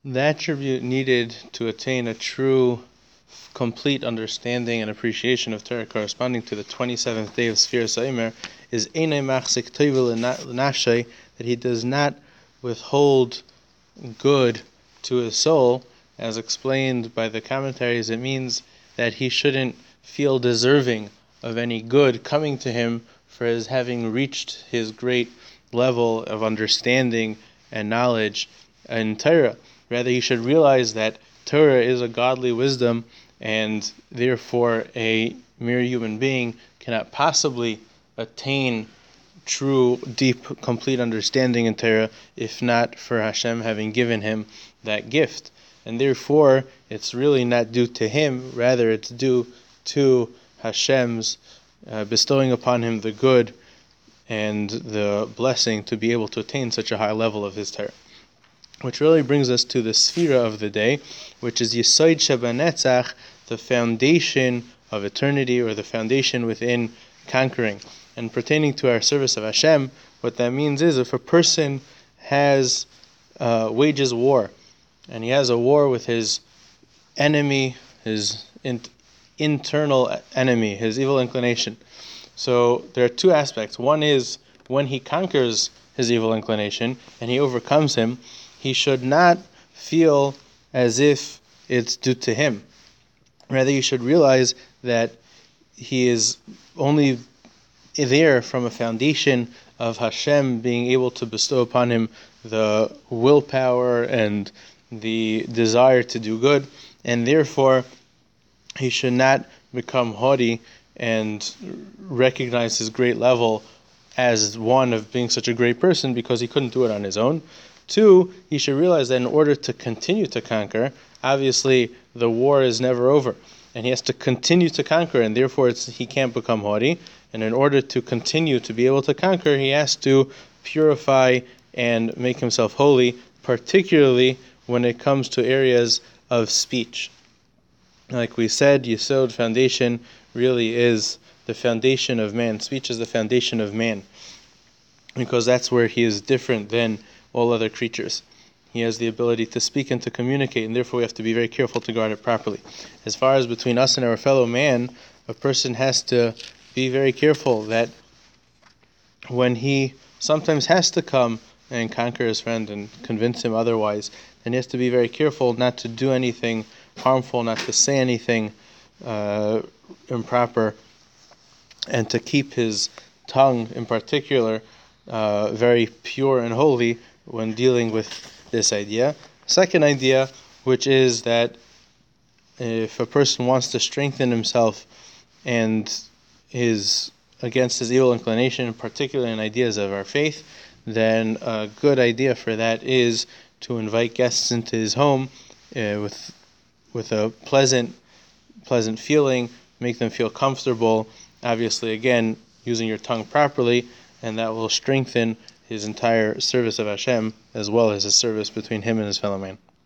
The attribute needed to attain a true, complete understanding and appreciation of Torah corresponding to the 27th day of Sfiras HaOmer is Einay Machzik Tovel L'Nafshay, that he does not withhold good to his soul. As explained by the commentaries, it means that he shouldn't feel deserving of any good coming to him for his having reached his great level of understanding and knowledge in Torah. Rather, he should realize that Torah is a godly wisdom, and therefore a mere human being cannot possibly attain true, deep, complete understanding in Torah if not for Hashem having given him that gift. And therefore, it's really not due to him, rather it's due to Hashem's bestowing upon him the good and the blessing to be able to attain such a high level of his Torah. Which really brings us to the Sfira of the day, which is Yesod Shebanetzach, the foundation of eternity, or the foundation within conquering. And pertaining to our service of Hashem, what that means is if a person has wages war, and he has a war with his enemy, his internal enemy, his evil inclination. So there are two aspects. One is when he conquers his evil inclination and he overcomes him, he should not feel as if it's due to him. Rather, you should realize that he is only there from a foundation of Hashem being able to bestow upon him the willpower and the desire to do good, and therefore he should not become haughty and recognize his great level as one of being such a great person because he couldn't do it on his own. Two, he should realize that in order to continue to conquer, obviously the war is never over, and he has to continue to conquer, and therefore he can't become haughty. And in order to continue to be able to conquer, he has to purify and make himself holy, particularly when it comes to areas of speech. Like we said, Yesod, foundation, really is the foundation of man. Speech is the foundation of man, because that's where he is different than all other creatures. He has the ability to speak and to communicate, and therefore we have to be very careful to guard it properly. As far as between us and our fellow man, a person has to be very careful that when he sometimes has to come and conquer his friend and convince him otherwise, then he has to be very careful not to do anything harmful, not to say anything improper, and to keep his tongue in particular very pure and holy when dealing with this idea. Second idea, which is that if a person wants to strengthen himself and against his evil inclination, particularly in ideas of our faith, then a good idea for that is to invite guests into his home with a pleasant feeling, make them feel comfortable. Obviously, again, using your tongue properly, and that will strengthen his entire service of Hashem, as well as his service between him and his fellow man.